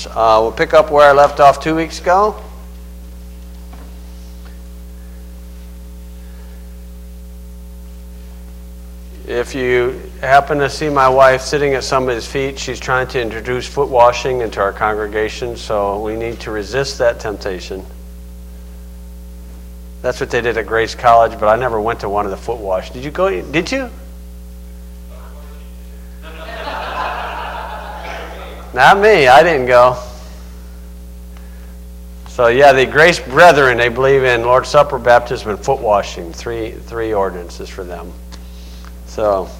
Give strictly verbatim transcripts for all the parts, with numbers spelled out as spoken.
Uh, we'll pick up where I left off two weeks ago. If you happen to see my wife sitting at somebody's feet, she's trying to introduce foot washing into our congregation, so we need to resist that temptation. That's what they did at Grace College, but I never went to one of the foot wash. Did you go? Did you? Not me. I didn't go. So yeah, the Grace Brethren, they believe in Lord's Supper, baptism, and foot washing. Three, three ordinances for them. So,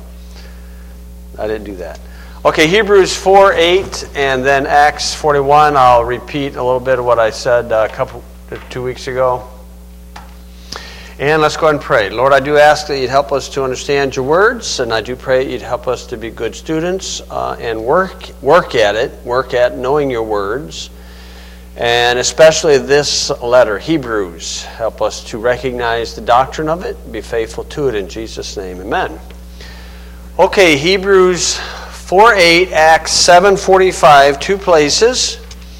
I didn't do that. Okay, Hebrews four eight, and then Acts forty-one. I'll repeat a little bit of what I said a couple, two weeks ago. And let's go ahead and pray. Lord, I do ask that you'd help us to understand your words, and I do pray you'd help us to be good students uh, and work work at it, work at knowing your words, and especially this letter, Hebrews. Help us to recognize the doctrine of it, be faithful to it in Jesus' name. Amen. Okay, Hebrews four eight, Acts seven forty-five, two places.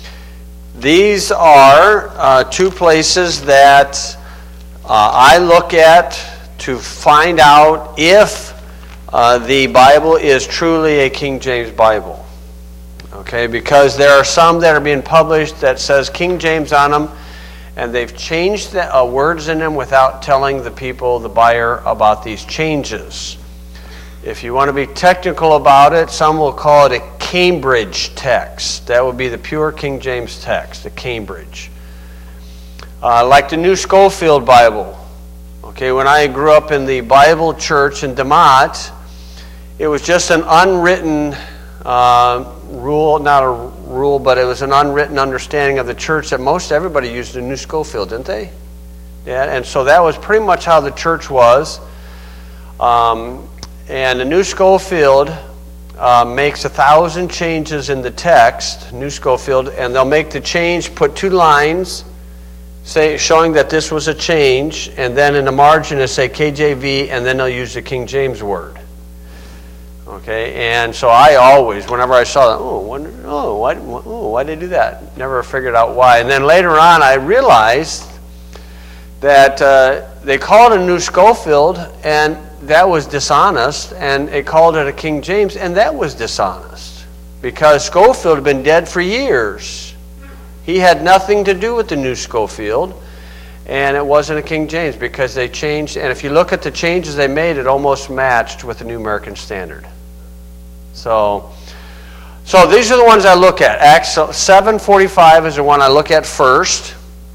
These are uh, two places that uh, I look at to find out if uh, the Bible is truly a King James Bible. Okay, because there are some that are being published that says King James on them, and they've changed the uh, words in them without telling the people, the buyer, about these changes. If you want to be technical about it, some will call it a Cambridge text. That would be the pure King James text, the Cambridge. Uh, like the New Schofield Bible. Okay, when I grew up in the Bible church in DeMott, it was just an unwritten uh, rule, not a rule, but it was an unwritten understanding of the church that most everybody used the New Schofield, didn't they? Yeah, and so that was pretty much how the church was. Um, And the New Schofield uh, makes a thousand changes in the text, New Schofield, and they'll make the change, put two lines say, showing that this was a change, and then in the margin they say K J V, and then they'll use the King James word. Okay, and so I always, whenever I saw that, oh, wonder, oh, why, oh, why did they do that? Never figured out why. And then later on I realized that uh, they called it a New Schofield, and that was dishonest, and they called it a King James, and that was dishonest because Schofield had been dead for years. He had nothing to do with the New Schofield, and it wasn't a King James because they changed, and if you look at the changes they made, it almost matched with the New American Standard. So, so these are the ones I look at. Acts seven forty-five is the one I look at first.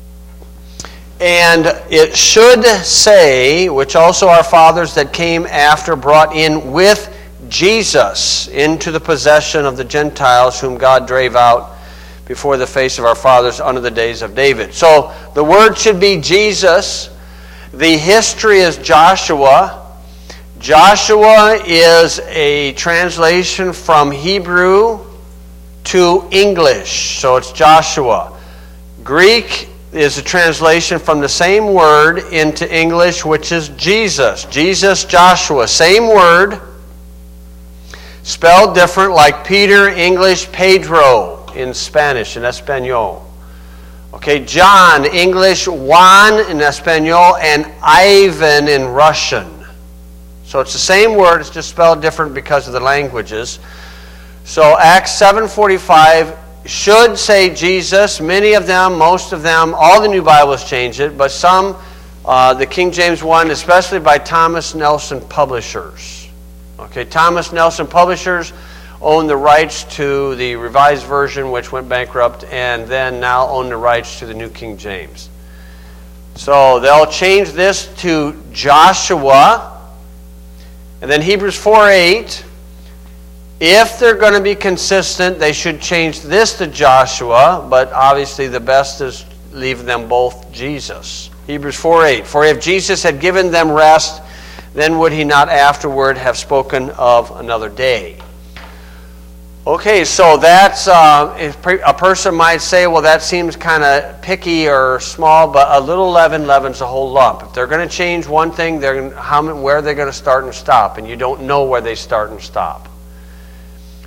And it should say, which also our fathers that came after brought in with Jesus into the possession of the Gentiles, whom God drave out before the face of our fathers under the days of David. So the word should be Jesus. The history is Joshua. Joshua is a translation from Hebrew to English. So it's Joshua. Greek is a translation from the same word into English, which is Jesus. Jesus, Joshua, same word, spelled different, like Peter, English, Pedro in Spanish, in Espanol. Okay, John, English, Juan in Espanol, and Ivan in Russian. So it's the same word, it's just spelled different because of the languages. So Acts seven forty-five should say Jesus. Many of them, most of them, all the new Bibles change it, but some, uh, the King James one, especially by Thomas Nelson Publishers. Okay, Thomas Nelson Publishers own the rights to the Revised Version, which went bankrupt, and then now own the rights to the New King James. So they'll change this to Joshua, and then Hebrews four eight. If they're going to be consistent, they should change this to Joshua, but obviously the best is leave them both Jesus. Hebrews four eight. For if Jesus had given them rest, then would he not afterward have spoken of another day? Okay, so that's, uh, a person might say, well, that seems kind of picky or small, but a little leaven leavens a whole lump. If they're going to change one thing, they're how, where are they going to start and stop? And you don't know where they start and stop.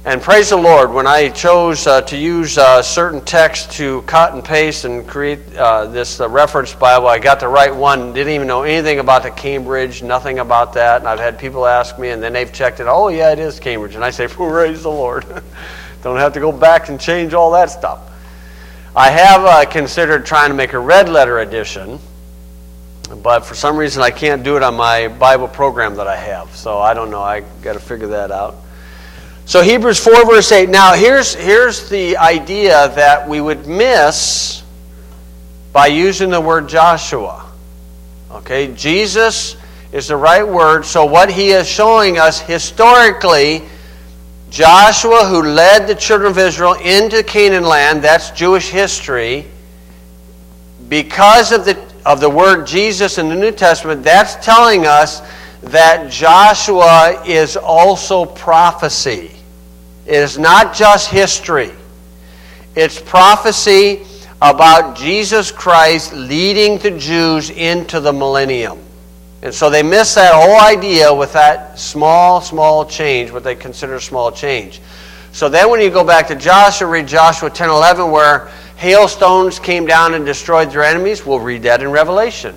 And praise the Lord, when I chose uh, to use uh, certain text to cut and paste and create uh, this uh, reference Bible, I got the right one, didn't even know anything about the Cambridge, nothing about that. And I've had people ask me, and then they've checked it, oh yeah, it is Cambridge. And I say, praise the Lord. Don't have to go back and change all that stuff. I have uh, considered trying to make a red letter edition, but for some reason I can't do it on my Bible program that I have. So I don't know, I got to figure that out. So Hebrews four verse eight. Now here's, here's the idea that we would miss by using the word Joshua. Okay, Jesus is the right word. So what he is showing us historically, Joshua, who led the children of Israel into Canaan land, that's Jewish history. Because of the, of the word Jesus in the New Testament, that's telling us that Joshua is also prophecy. It is not just history. It's prophecy about Jesus Christ leading the Jews into the millennium. And so they miss that whole idea with that small, small change, what they consider small change. So then when you go back to Joshua, read Joshua ten eleven, where hailstones came down and destroyed their enemies. We'll read that in Revelation.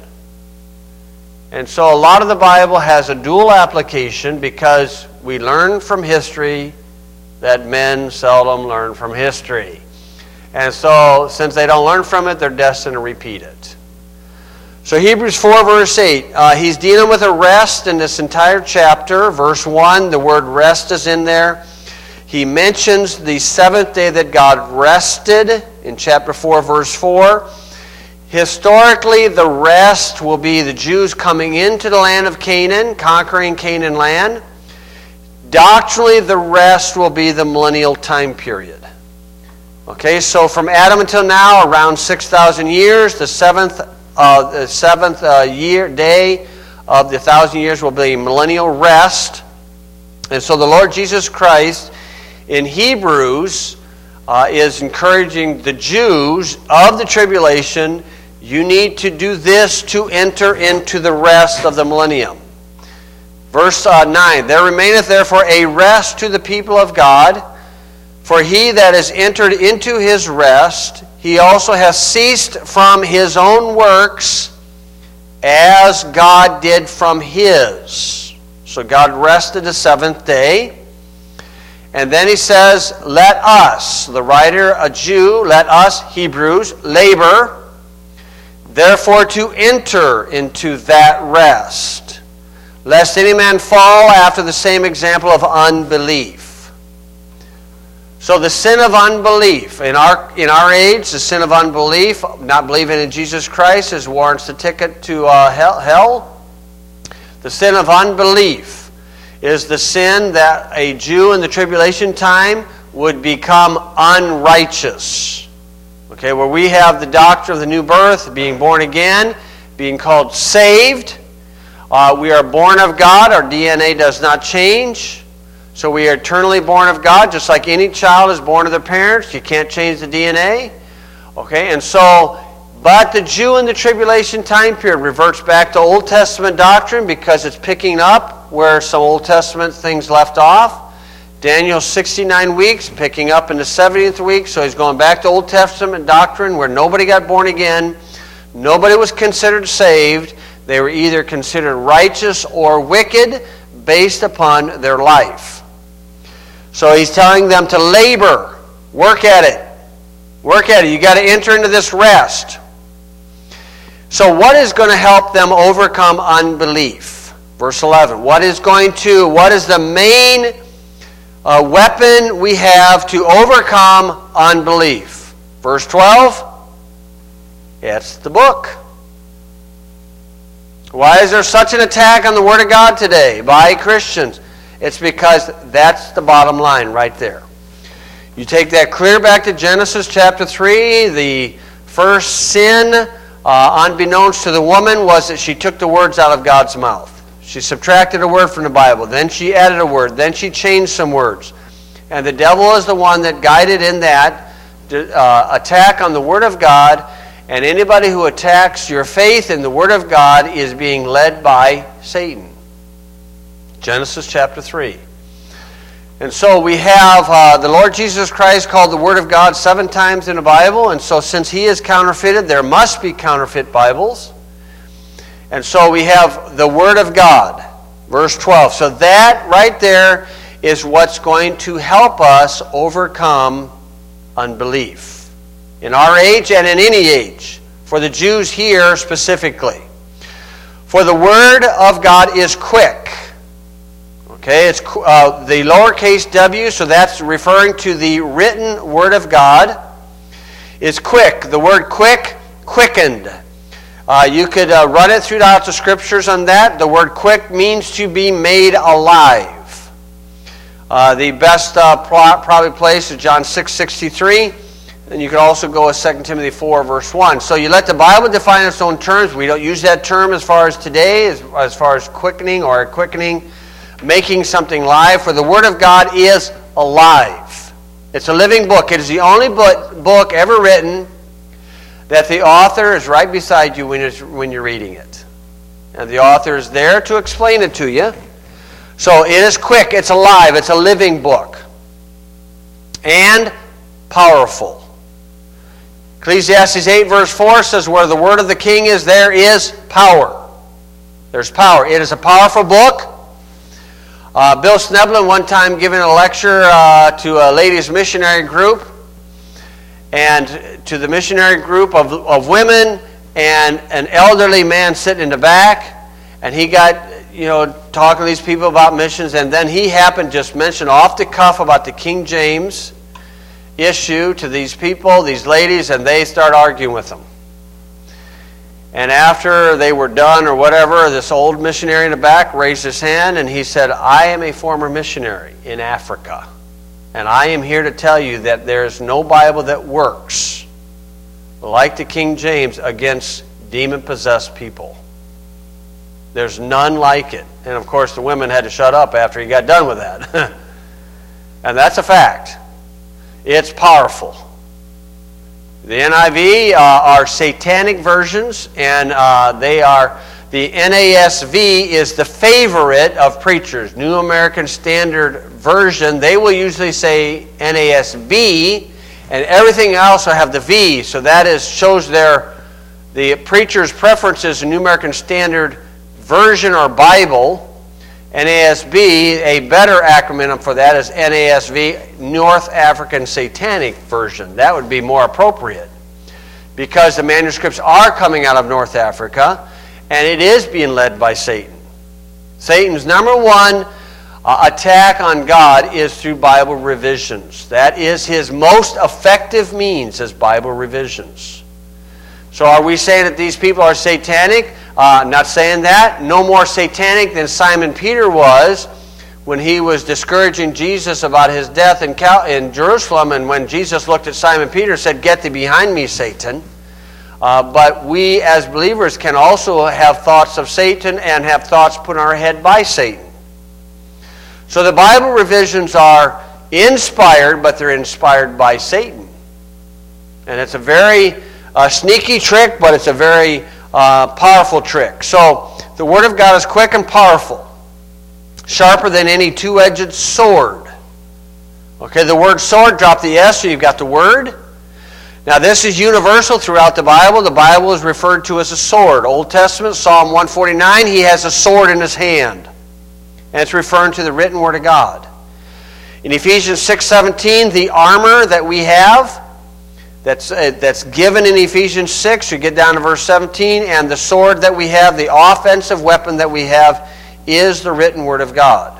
And so a lot of the Bible has a dual application because we learn from history that men seldom learn from history. And so since they don't learn from it, they're destined to repeat it. So Hebrews four verse eight, uh, he's dealing with a rest in this entire chapter. Verse one, the word rest is in there. He mentions the seventh day that God rested in chapter four verse four. Historically, the rest will be the Jews coming into the land of Canaan, conquering Canaan land. Doctrinally, the rest will be the millennial time period. Okay, so from Adam until now, around six thousand years, the seventh, uh, the seventh uh, year day of the thousand years will be millennial rest. And so the Lord Jesus Christ in Hebrews uh, is encouraging the Jews of the tribulation, you need to do this to enter into the rest of the millennium. Verse uh, nine, there remaineth therefore a rest to the people of God, for he that is entered into his rest, he also has ceased from his own works, as God did from his. So God rested the seventh day. And then he says, let us, the writer, a Jew, let us, Hebrews, labor, therefore to enter into that rest, lest any man fall after the same example of unbelief. So the sin of unbelief, in our, in our age, the sin of unbelief, not believing in Jesus Christ, is warrants the ticket to uh, hell, hell. The sin of unbelief is the sin that a Jew in the tribulation time would become unrighteous. Okay, where we have the doctrine of the new birth, being born again, being called saved. Uh, we are born of God. Our D N A does not change. So we are eternally born of God, just like any child is born of their parents. You can't change the D N A. Okay, and so, but the Jew in the tribulation time period reverts back to Old Testament doctrine because it's picking up where some Old Testament things left off. Daniel's sixty-nine weeks, picking up in the seventieth week, so he's going back to Old Testament doctrine where nobody got born again, nobody was considered saved. They were either considered righteous or wicked based upon their life. So he's telling them to labor, work at it, work at it. You got to enter into this rest. So what is going to help them overcome unbelief? Verse eleven. What is going to, what is the main uh, weapon we have to overcome unbelief? Verse twelve. It's the book. Why is there such an attack on the Word of God today by Christians? It's because that's the bottom line right there. You take that clear back to Genesis chapter three. The first sin, uh, unbeknownst to the woman, was that she took the words out of God's mouth. She subtracted a word from the Bible. Then she added a word. Then she changed some words. And the devil is the one that guided in that uh, attack on the Word of God. And anybody who attacks your faith in the Word of God is being led by Satan. Genesis chapter three. And so we have uh, the Lord Jesus Christ called the Word of God seven times in the Bible. And so since He is counterfeited, there must be counterfeit Bibles. And so we have the Word of God, verse twelve. So that right there is what's going to help us overcome unbelief. In our age and in any age. For the Jews here specifically. For the Word of God is quick. Okay, it's uh, the lowercase w, so that's referring to the written Word of God, is quick. The word quick, quickened. Uh, you could uh, run it throughout the Scriptures on that. The word quick means to be made alive. Uh, the best uh, probably place is John six sixty-three. And you could also go with Second Timothy four, verse one. So you let the Bible define its own terms. We don't use that term as far as today, as, as far as quickening or quickening. Making something live, for the Word of God is alive. It's a living book. It is the only book, book ever written that the author is right beside you when, it's, when you're reading it. And the author is there to explain it to you. So it is quick, it's alive, it's a living book. And powerful. Ecclesiastes eight verse four says, where the word of the king is, there is power. There's power. It is a powerful book. Uh, Bill Sneblin one time giving a lecture uh, to a ladies' missionary group, and to the missionary group of, of women, and an elderly man sitting in the back, and he got, you know, talking to these people about missions, and then he happened to just mention off the cuff about the King James issue to these people, these ladies, and they start arguing with them. And after they were done or whatever, this old missionary in the back raised his hand and he said, I am a former missionary in Africa. And I am here to tell you that there's no Bible that works like the King James against demon-possessed people. There's none like it. And of course the women had to shut up after he got done with that. And that's a fact. It's powerful. The N I V uh, are satanic versions, and uh, they are, the N A S V is the favorite of preachers. New American Standard Version, they will usually say N A S B, and everything else will have the V, so that is shows their, the preacher's preferences in New American Standard Version or Bible. N A S B, a better acronym for that is N A S V, North African Satanic Version. That would be more appropriate because the manuscripts are coming out of North Africa and it is being led by Satan. Satan's number one uh, attack on God is through Bible revisions. That is his most effective means, is Bible revisions. So are we saying that these people are satanic? Uh, not saying that. No more satanic than Simon Peter was when he was discouraging Jesus about his death in, Cal- in Jerusalem, and when Jesus looked at Simon Peter and said, get thee behind me, Satan. Uh, but we as believers can also have thoughts of Satan and have thoughts put in our head by Satan. So the Bible revisions are inspired, but they're inspired by Satan. And it's a very uh, sneaky trick, but it's a very uh, powerful trick. So the Word of God is quick and powerful, sharper than any two-edged sword. Okay, the word sword, drop the S, so you've got the Word. Now this is universal throughout the Bible. The Bible is referred to as a sword. Old Testament, Psalm one forty-nine, he has a sword in his hand. And it's referring to the written Word of God. In Ephesians six seventeen, the armor that we have, that's, uh, that's given in Ephesians six, you get down to verse seventeen, and the sword that we have, the offensive weapon that we have, is the written Word of God.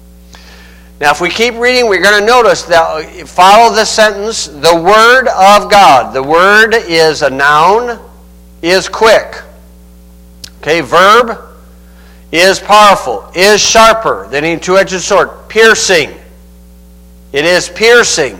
Now if we keep reading, we're going to notice that, follow this sentence, the Word of God. The Word is a noun, is quick. Okay, verb, is powerful, is sharper than any two-edged sword, piercing. It is piercing.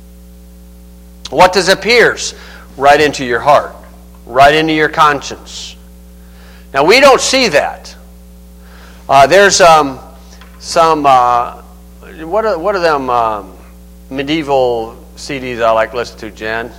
What does it pierce? Right into your heart, right into your conscience. Now we don't see that. Uh, there's um, some, uh, what are, what are them um, medieval C Ds I like to listen to, Jen?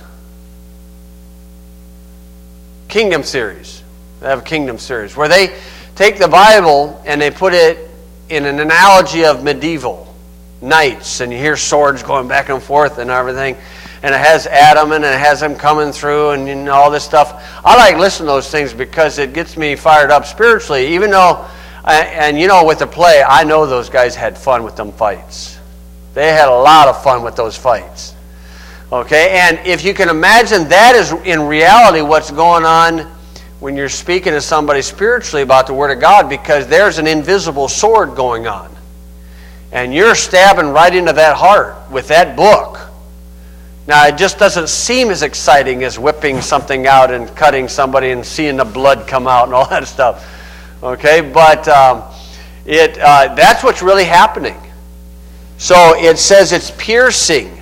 Kingdom series. They have a Kingdom series where they take the Bible and they put it in an analogy of medieval. knights, and you hear swords going back and forth and everything. And it has Adam, and it has him coming through, and you know, all this stuff. I like listening to those things because it gets me fired up spiritually, even though, and you know, with the play, I know those guys had fun with them fights. They had a lot of fun with those fights. Okay, and if you can imagine, that is in reality what's going on when you're speaking to somebody spiritually about the Word of God, because there's an invisible sword going on. And you're stabbing right into that heart with that book. Now, it just doesn't seem as exciting as whipping something out and cutting somebody and seeing the blood come out and all that stuff. Okay, but um, it uh, that's what's really happening. So it says it's piercing,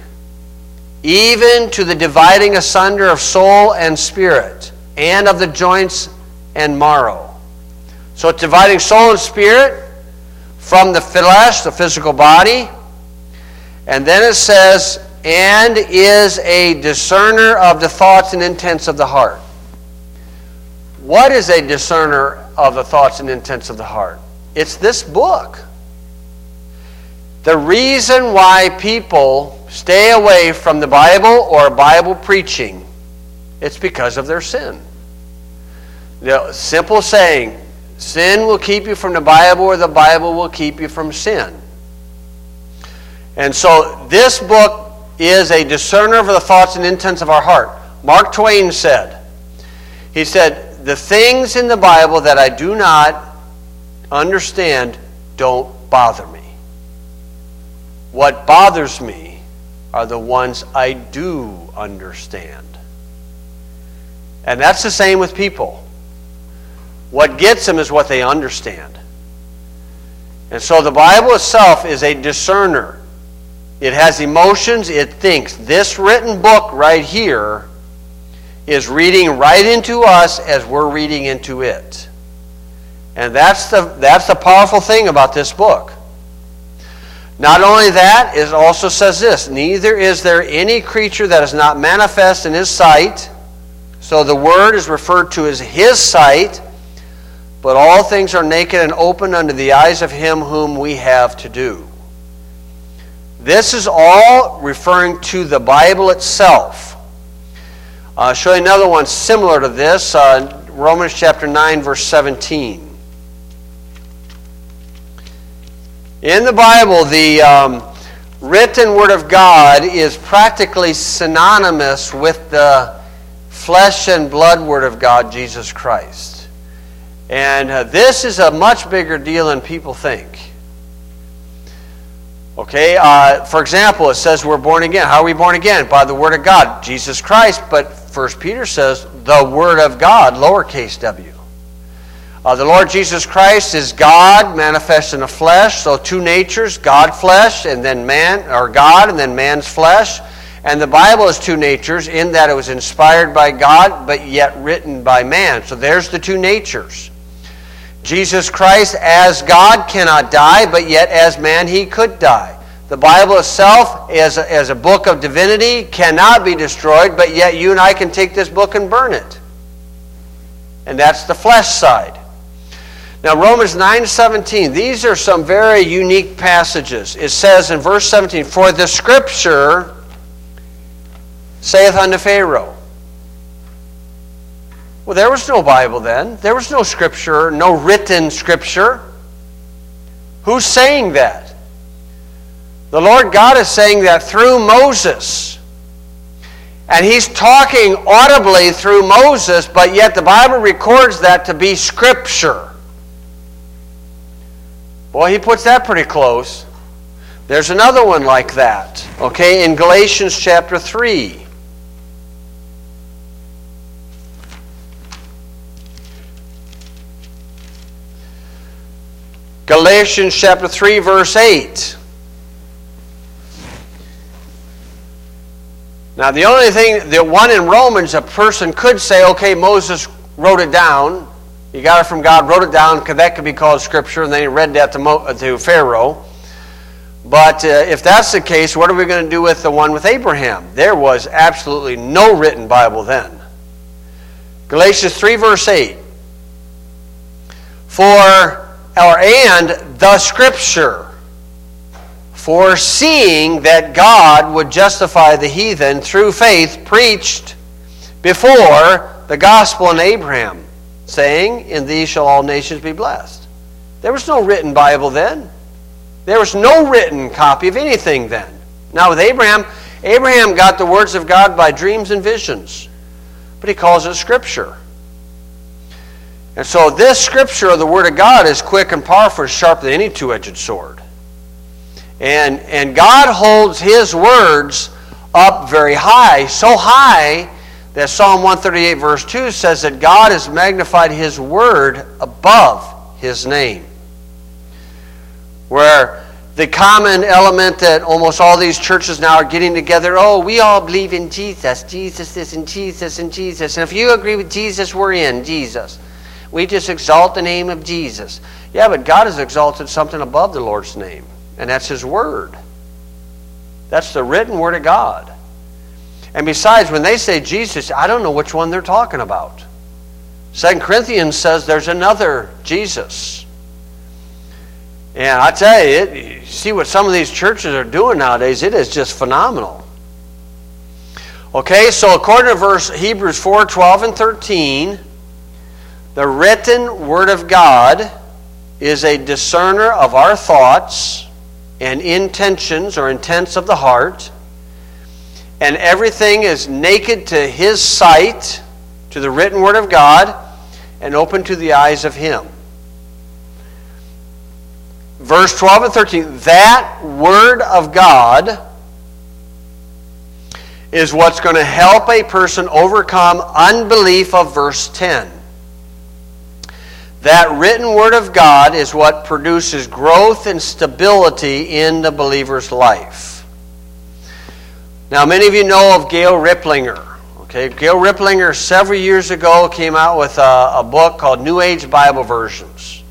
even to the dividing asunder of soul and spirit, and of the joints and marrow. So it's dividing soul and spirit from the flesh, the physical body. And then it says, and is a discerner of the thoughts and intents of the heart. What is a discerner of the thoughts and intents of the heart? It's this book. The reason why people stay away from the Bible or Bible preaching, it's because of their sin. The simple saying, sin will keep you from the Bible, or the Bible will keep you from sin. And so this book is a discerner of the thoughts and intents of our heart. Mark Twain said, he said, the things in the Bible that I do not understand don't bother me. What bothers me are the ones I do understand. And that's the same with people. What gets them is what they understand. And so the Bible itself is a discerner. It has emotions, it thinks. This written book right here is reading right into us as we're reading into it. And that's the, that's the powerful thing about this book. Not only that, it also says this, neither is there any creature that is not manifest in his sight. So the Word is referred to as his sight, but all things are naked and open unto the eyes of him whom we have to do. This is all referring to the Bible itself. I'll show you another one similar to this, uh, Romans chapter nine, verse seventeen. In the Bible, the um, written Word of God is practically synonymous with the flesh and blood Word of God, Jesus Christ. And uh, this is a much bigger deal than people think. Okay, uh, for example, it says we're born again. How are we born again? By the Word of God, Jesus Christ. But First Peter says the Word of God, lowercase w. Uh, the Lord Jesus Christ is God manifest in the flesh. So two natures, God flesh and then man, or God and then man's flesh. And the Bible is two natures in that it was inspired by God but yet written by man. So there's the two natures. Jesus Christ as God cannot die, but yet as man he could die. The Bible itself as a, as a book of divinity cannot be destroyed, but yet you and I can take this book and burn it. And that's the flesh side. Now Romans nine seventeen, these are some very unique passages. It says in verse seventeen, for the Scripture saith unto Pharaoh. Well, there was no Bible then. There was no Scripture, no written Scripture. Who's saying that? The Lord God is saying that through Moses. And He's talking audibly through Moses, but yet the Bible records that to be Scripture. Boy, He puts that pretty close. There's another one like that. Okay, in Galatians chapter three. Galatians chapter three, verse eight. Now, the only thing, the one in Romans, a person could say, okay, Moses wrote it down. He got it from God, wrote it down, because that could be called Scripture, and then he read that to, Mo, to Pharaoh. But uh, if that's the case, what are we going to do with the one with Abraham? There was absolutely no written Bible then. Galatians three, verse eight. For, or and the Scripture, foreseeing that God would justify the heathen through faith, preached before the gospel in Abraham, saying, in thee shall all nations be blessed. There was no written Bible then. There was no written copy of anything then. Now with Abraham, Abraham got the words of God by dreams and visions, but he calls it Scripture. And so this Scripture of the Word of God is quick and powerful, sharper than any two-edged sword. And, and God holds His words up very high, so high that Psalm one thirty-eight verse two says that God has magnified His Word above His name. Where the common element that almost all these churches now are getting together, oh, we all believe in Jesus. Jesus is in Jesus and Jesus. And if you agree with Jesus, we're in Jesus. We just exalt the name of Jesus. Yeah, but God has exalted something above the Lord's name. And that's His Word. That's the written Word of God. And besides, when they say Jesus, I don't know which one they're talking about. Second Corinthians says there's another Jesus. And I tell you, it, you see what some of these churches are doing nowadays, it is just phenomenal. Okay, so according to verse Hebrews four, twelve, and thirteen, the written Word of God is a discerner of our thoughts and intentions or intents of the heart, and everything is naked to His sight, to the written Word of God, and open to the eyes of Him. Verse twelve and thirteen, that Word of God is what's going to help a person overcome unbelief of verse ten. That written Word of God is what produces growth and stability in the believer's life. Now, many of you know of Gail Riplinger. Okay, Gail Riplinger several years ago came out with a, a book called New Age Bible Versions.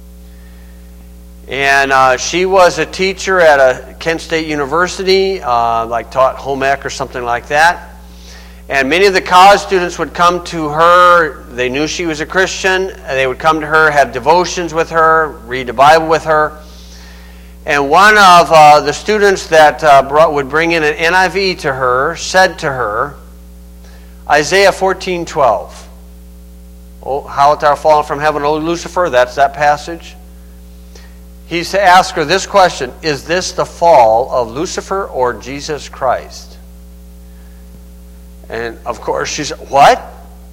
And uh, she was a teacher at a Kent State University, uh, like taught home ec or something like that. And many of the college students would come to her. They knew she was a Christian. They would come to her, have devotions with her, read the Bible with her. And one of uh, the students that uh, brought, would bring in an N I V to her said to her, Isaiah fourteen twelve. Oh, how art thou fallen from heaven, O Lucifer? That's that passage. He asked her this question, is this the fall of Lucifer or Jesus Christ? And of course she said, what?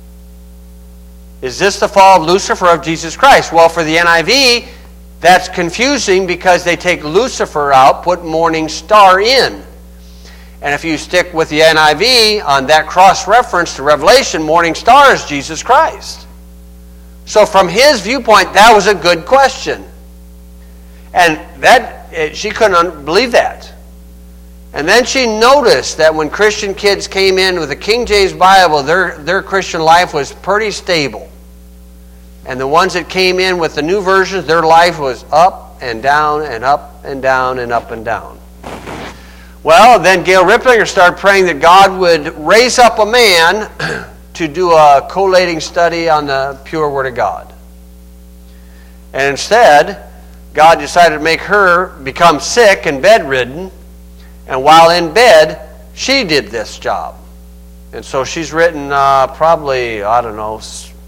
Is this the fall of Lucifer or of Jesus Christ? Well, for the N I V, that's confusing because they take Lucifer out, put morning star in. And if you stick with the N I V on that cross-reference to Revelation, morning star is Jesus Christ. So from his viewpoint, that was a good question. And that she couldn't believe that. And then she noticed that when Christian kids came in with the King James Bible, their, their Christian life was pretty stable. And the ones that came in with the new versions, their life was up and down and up and down and up and down. Well, then Gail Riplinger started praying that God would raise up a man to do a collating study on the pure Word of God. And instead, God decided to make her become sick and bedridden. And while in bed, she did this job. And so she's written uh, probably, I don't know,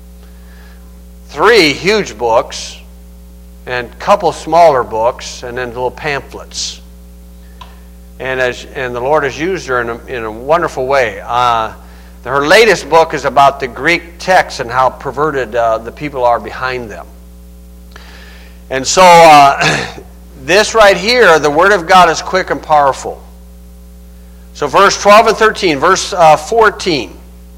three huge books and a couple smaller books and then little pamphlets. And as and the Lord has used her in a, in a wonderful way. Uh, her latest book is about the Greek texts and how perverted uh, the people are behind them. And so uh, this right here, the Word of God is quick and powerful. So verse twelve and thirteen, verse uh, fourteen.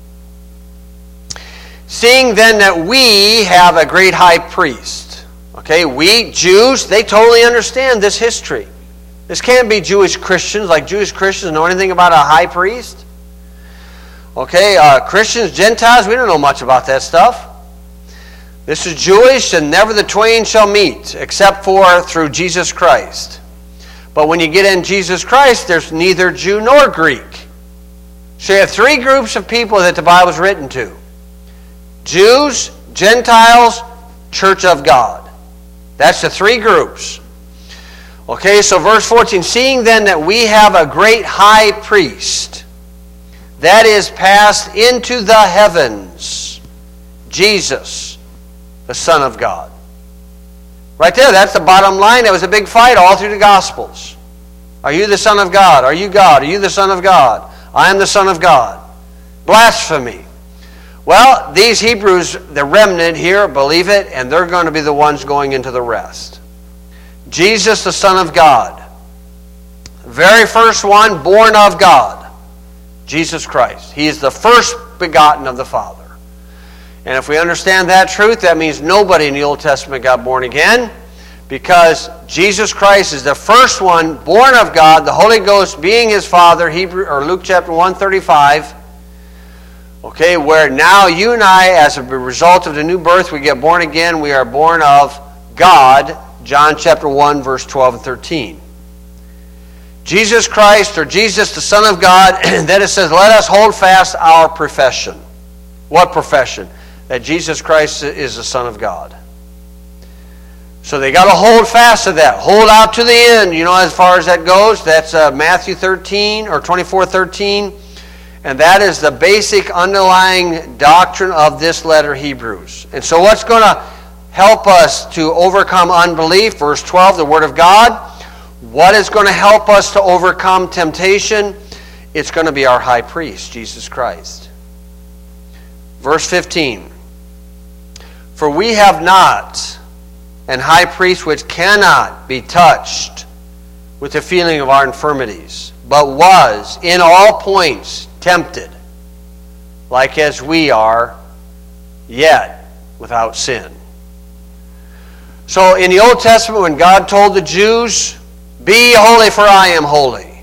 Seeing then that we have a great high priest. Okay, we Jews, they totally understand this history. This can't be Jewish Christians, like Jewish Christians know anything about a high priest. Okay, uh, Christians, Gentiles, we don't know much about that stuff. This is Jewish, and never the twain shall meet, except for through Jesus Christ. But when you get in Jesus Christ, there's neither Jew nor Greek. So you have three groups of people that the Bible is written to. Jews, Gentiles, Church of God. That's the three groups. Okay, so verse fourteen, seeing then that we have a great high priest that is passed into the heavens, Jesus, the Son of God. Right there, that's the bottom line. There was a big fight all through the Gospels. Are you the Son of God? Are you God? Are you the Son of God? I am the Son of God. Blasphemy. Well, these Hebrews, the remnant here, believe it, and they're going to be the ones going into the rest. Jesus, the Son of God. Very first one born of God. Jesus Christ. He is the first begotten of the Father. And if we understand that truth, that means nobody in the Old Testament got born again, because Jesus Christ is the first one born of God, the Holy Ghost being his Father, Hebrew or Luke chapter one thirty-five. Okay, where now you and I, as a result of the new birth, we get born again. We are born of God, John chapter one, verse twelve and thirteen. Jesus Christ, or Jesus, the Son of God, and then it says, let us hold fast our profession. What profession? That Jesus Christ is the Son of God. So they got to hold fast to that. Hold out to the end. You know, as far as that goes, that's uh, Matthew thirteen or twenty-four thirteen. And that is the basic underlying doctrine of this letter, Hebrews. And so what's going to help us to overcome unbelief? Verse twelve, the Word of God. What is going to help us to overcome temptation? It's going to be our high priest, Jesus Christ. Verse fifteen. For we have not an high priest which cannot be touched with the feeling of our infirmities, but was in all points tempted, like as we are, yet without sin. So in the Old Testament, when God told the Jews, be holy for I am holy,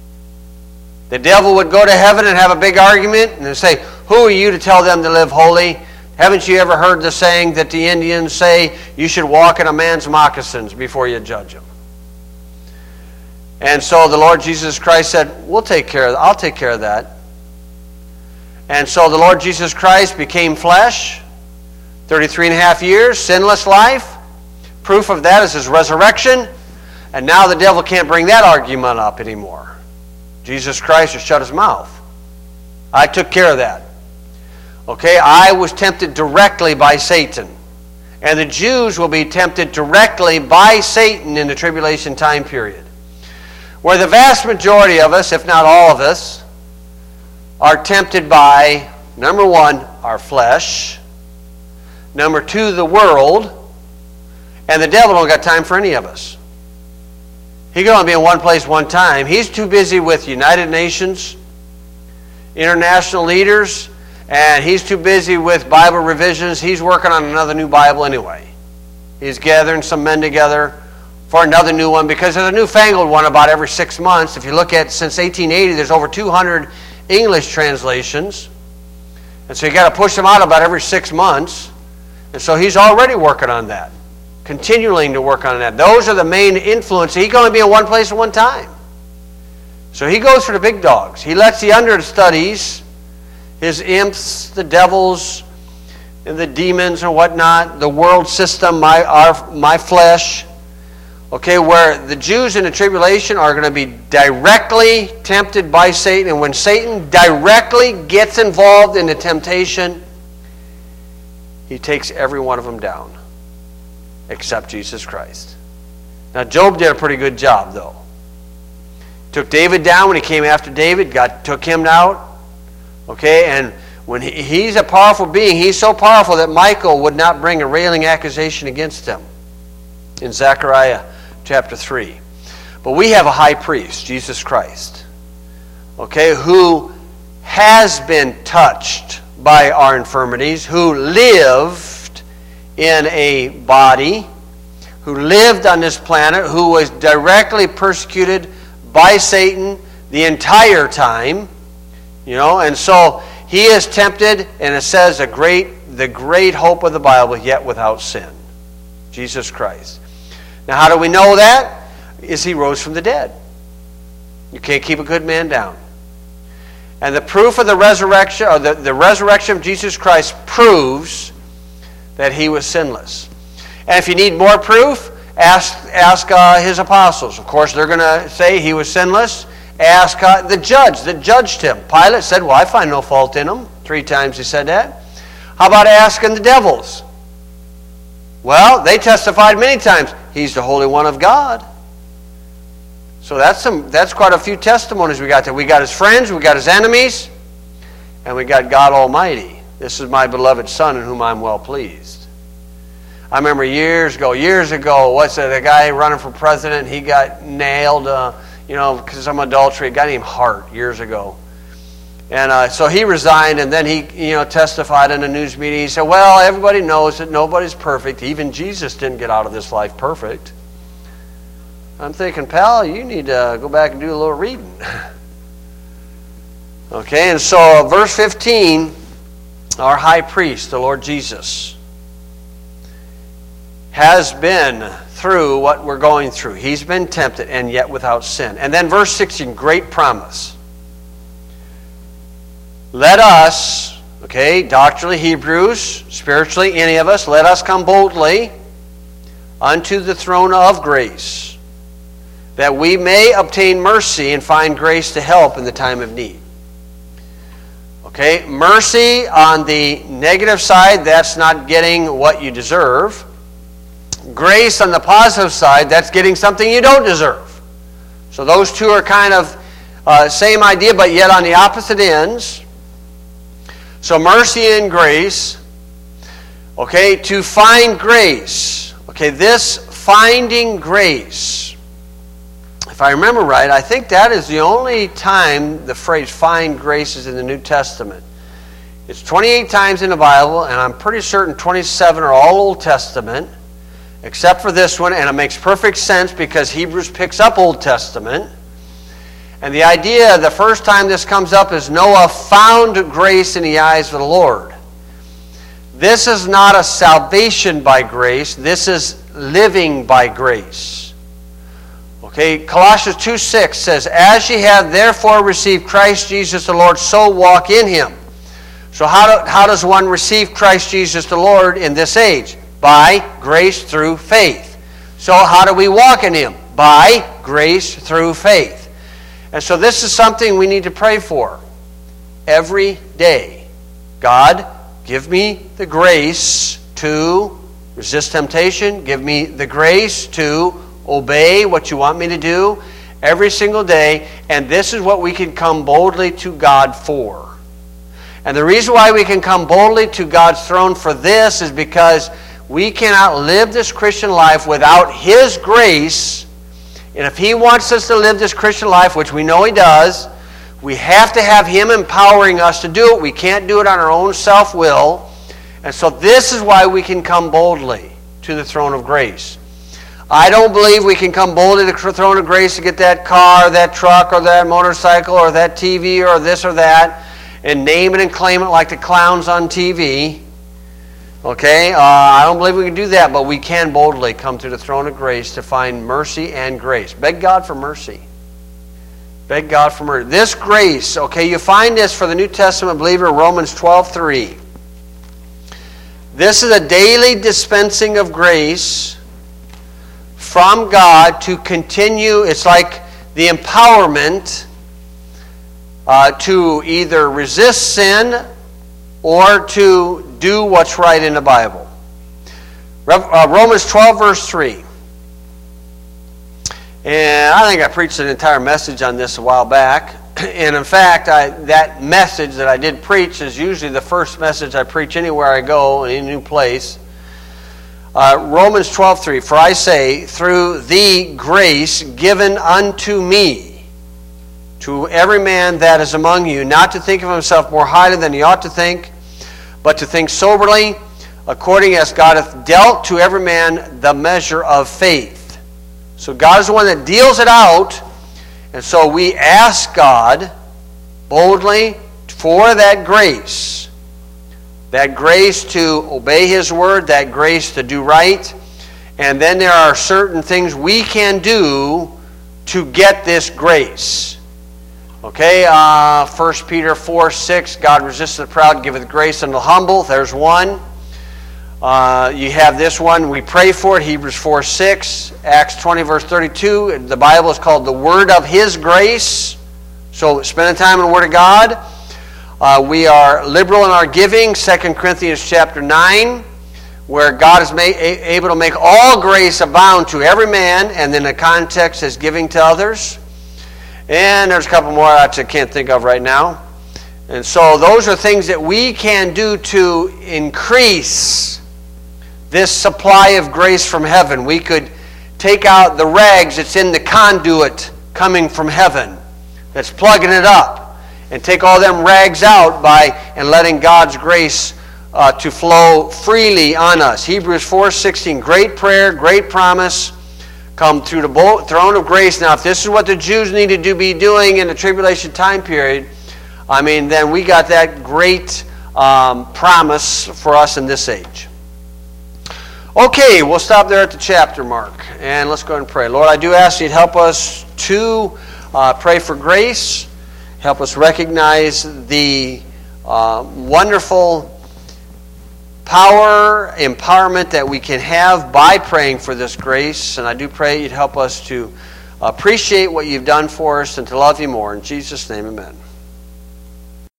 the devil would go to heaven and have a big argument and say, who are you to tell them to live holy? Haven't you ever heard the saying that the Indians say, you should walk in a man's moccasins before you judge him? And so the Lord Jesus Christ said, we'll take care of that. I'll take care of that. And so the Lord Jesus Christ became flesh, thirty-three and a half years, sinless life. Proof of that is his resurrection. And now the devil can't bring that argument up anymore. Jesus Christ has shut his mouth. I took care of that. Okay, I was tempted directly by Satan. And the Jews will be tempted directly by Satan in the tribulation time period. Where the vast majority of us, if not all of us, are tempted by, number one, our flesh. Number two, the world. And the devil don't got time for any of us. He can only be in one place one time. He's too busy with United Nations, international leaders, and he's too busy with Bible revisions. He's working on another new Bible anyway. He's gathering some men together for another new one, because there's a newfangled one about every six months. If you look at, since eighteen eighty, there's over two hundred English translations. And so you got to push them out about every six months. And so he's already working on that, continuing to work on that. Those are the main influences. He can only be in one place at one time. So he goes for the big dogs. He lets the understudies, his imps, the devils, and the demons and whatnot, the world system, my, our, my flesh, okay, where the Jews in the tribulation are going to be directly tempted by Satan. And when Satan directly gets involved in the temptation, he takes every one of them down, except Jesus Christ. Now, Job did a pretty good job, though. Took David down when he came after David, got took him out. Okay, and when he, he's a powerful being, he's so powerful that Michael would not bring a railing accusation against him in Zechariah chapter three. But we have a high priest, Jesus Christ, okay, who has been touched by our infirmities, who lived in a body, who lived on this planet, who was directly persecuted by Satan the entire time. You know, and so he is tempted, and it says the great, the great hope of the Bible, yet without sin. Jesus Christ. Now, how do we know that? Is he rose from the dead. You can't keep a good man down. And the proof of the resurrection, or the, the resurrection of Jesus Christ proves that he was sinless. And if you need more proof, Ask, ask uh, his apostles. Of course, they're going to say he was sinless. Ask uh, the judge that judged him. Pilate said, well, I find no fault in him. Three times he said that. How about asking the devils? Well, they testified many times. He's the Holy One of God. So that's some. That's quite a few testimonies we got there. We got his friends, we got his enemies, and we got God Almighty. This is my beloved Son in whom I'm well pleased. I remember years ago, years ago, what's it, the guy running for president, he got nailed, uh, you know, because of some adultery, a guy named Hart years ago. And uh, so he resigned, and then he, you know, testified in a news meeting. He said, well, everybody knows that nobody's perfect. Even Jesus didn't get out of this life perfect. I'm thinking, pal, you need to go back and do a little reading. Okay, and so uh, verse fifteen, our high priest, the Lord Jesus, has been through what we're going through. He's been tempted and yet without sin. And then verse sixteen, great promise. Let us, okay, doctrinally Hebrews, spiritually any of us, let us come boldly unto the throne of grace, that we may obtain mercy and find grace to help in the time of need. Okay, mercy on the negative side, that's not getting what you deserve. Grace on the positive side, that's getting something you don't deserve. So those two are kind of uh, same idea, but yet on the opposite ends. So mercy and grace. Okay, to find grace. Okay, this finding grace, if I remember right, I think that is the only time the phrase find grace is in the New Testament. It's twenty-eight times in the Bible, and I'm pretty certain twenty-seven are all Old Testament, except for this one, and it makes perfect sense because Hebrews picks up Old Testament. And the idea, the first time this comes up, is Noah found grace in the eyes of the Lord. This is not a salvation by grace. This is living by grace. Okay, Colossians two six says, as ye have therefore received Christ Jesus the Lord, so walk in him. So how, do, how does one receive Christ Jesus the Lord in this age? By grace through faith. So how do we walk in him? By grace through faith. And so this is something we need to pray for every day. God, give me the grace to resist temptation. Give me the grace to obey what you want me to do every single day. And this is what we can come boldly to God for. And the reason why we can come boldly to God's throne for this is because we cannot live this Christian life without his grace. And if he wants us to live this Christian life, which we know he does, we have to have him empowering us to do it. We can't do it on our own self-will. And so this is why we can come boldly to the throne of grace. I don't believe we can come boldly to the throne of grace to get that car, that truck, or that motorcycle, or that T V, or this or that, and name it and claim it like the clowns on T V. Okay, uh, I don't believe we can do that, but we can boldly come to the throne of grace to find mercy and grace. Beg God for mercy. Beg God for mercy. This grace, okay, you find this for the New Testament believer, Romans twelve three. This is a daily dispensing of grace from God to continue. It's like the empowerment uh, to either resist sin or to do what's right in the Bible. Uh, Romans twelve verse three. And I think I preached an entire message on this a while back. And in fact, I, that message that I did preach is usually the first message I preach anywhere I go, in a new place. Uh, Romans twelve three, for I say, through the grace given unto me, to every man that is among you, not to think of himself more highly than he ought to think, but to think soberly, according as God hath dealt to every man the measure of faith. So God is the one that deals it out, and so we ask God boldly for that grace. That grace to obey his word, that grace to do right. And then there are certain things we can do to get this grace. Okay, uh, First Peter four six, God resists the proud, giveth grace unto the humble. There's one. Uh, you have this one, we pray for it, Hebrews four six, Acts twenty verse thirty-two. The Bible is called the Word of His Grace. So spending time in the Word of God. Uh, we are liberal in our giving, Second Corinthians chapter nine, where God is ma- able to make all grace abound to every man, and then the context is giving to others. And there's a couple more I can't think of right now. And so those are things that we can do to increase this supply of grace from heaven. We could take out the rags that's in the conduit coming from heaven, that's plugging it up, and take all them rags out by and letting God's grace uh, to flow freely on us. Hebrews four sixteen, great prayer, great promise, come through the throne of grace. Now, if this is what the Jews needed to be doing in the tribulation time period, I mean, then we got that great um, promise for us in this age. Okay, we'll stop there at the chapter mark, and let's go ahead and pray. Lord, I do ask you to help us to uh, pray for grace. Help us recognize the uh, wonderful power, empowerment that we can have by praying for this grace. And I do pray you'd help us to appreciate what you've done for us and to love you more. In Jesus' name, amen.